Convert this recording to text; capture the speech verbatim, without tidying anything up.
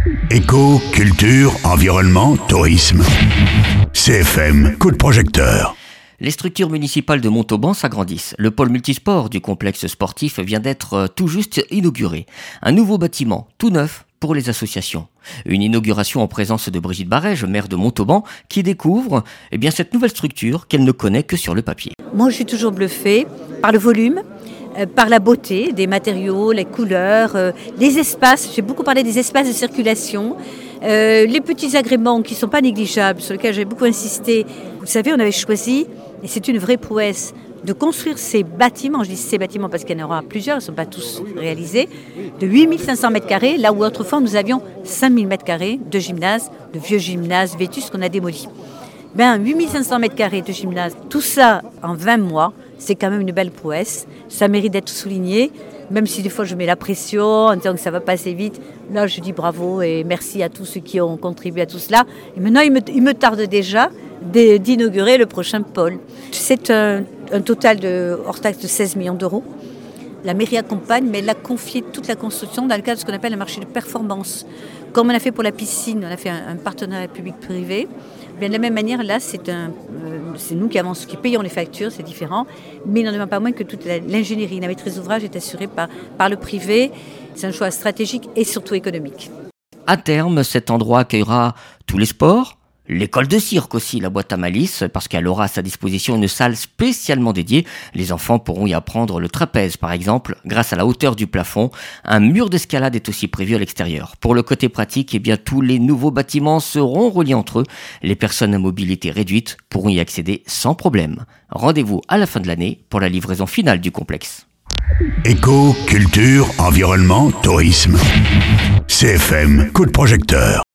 Éco, culture, environnement, tourisme. C F M, coup de projecteur. Les structures municipales de Montauban s'agrandissent. Le pôle multisport du complexe sportif vient d'être tout juste inauguré. Un nouveau bâtiment, tout neuf, pour les associations. Une inauguration en présence de Brigitte Barège, maire de Montauban, qui découvre eh bien, cette nouvelle structure qu'elle ne connaît que sur le papier. Moi, je suis toujours bluffée par le volume, euh, par la beauté des matériaux, les couleurs, euh, les espaces. J'ai beaucoup parlé des espaces de circulation. Euh, les petits agréments qui ne sont pas négligeables, sur lesquels j'ai beaucoup insisté. Vous savez, on avait choisi, et c'est une vraie prouesse, de construire ces bâtiments, je dis ces bâtiments parce qu'il y en aura plusieurs, ils ne sont pas tous réalisés, de huit mille cinq cents mètres carrés, là où autrefois nous avions cinq mille mètres carrés de gymnase, de vieux gymnases vétustes qu'on a démolis. Ben, huit mille cinq cents mètres carrés de gymnase, tout ça en vingt mois, c'est quand même une belle prouesse, ça mérite d'être souligné, même si des fois je mets la pression en disant que ça va passer vite. Là, je dis bravo et merci à tous ceux qui ont contribué à tout cela. Et maintenant, il me, il me tarde déjà d'inaugurer le prochain pôle. C'est un, un total de hors taxe de seize millions d'euros. La mairie accompagne, mais elle a confié toute la construction dans le cadre de ce qu'on appelle un marché de performance. Comme on a fait pour la piscine, on a fait un, un partenariat public-privé. Bien, de la même manière, là, c'est, un, euh, c'est nous qui, avons, qui payons les factures, c'est différent. Mais il n'en demeure pas moins que toute la, l'ingénierie, la maîtrise d'ouvrage est assurée par, par le privé. C'est un choix stratégique et surtout économique. À terme, cet endroit accueillera tous les sports, l'école de cirque aussi, la boîte à malice, parce qu'elle aura à sa disposition une salle spécialement dédiée. Les enfants pourront y apprendre le trapèze, par exemple, grâce à la hauteur du plafond. Un mur d'escalade est aussi prévu à l'extérieur. Pour le côté pratique, eh bien, tous les nouveaux bâtiments seront reliés entre eux. Les personnes à mobilité réduite pourront y accéder sans problème. Rendez-vous à la fin de l'année pour la livraison finale du complexe. Éco, culture, environnement, tourisme. C F M, coup de projecteur.